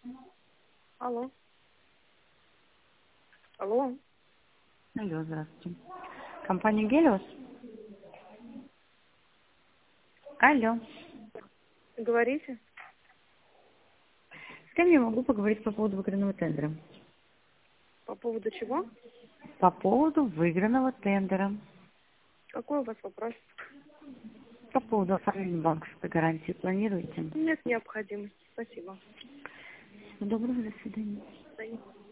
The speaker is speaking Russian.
Алло. Алло. Алло, здравствуйте. Компания Гелиос? Алло. Говорите. С кем я могу поговорить по поводу выигранного тендера? По поводу чего? По поводу выигранного тендера. Какой у вас вопрос? По поводу оформления банковской гарантии планируете? Нет необходимости. Спасибо. Всего доброго, до свидания. До свидания.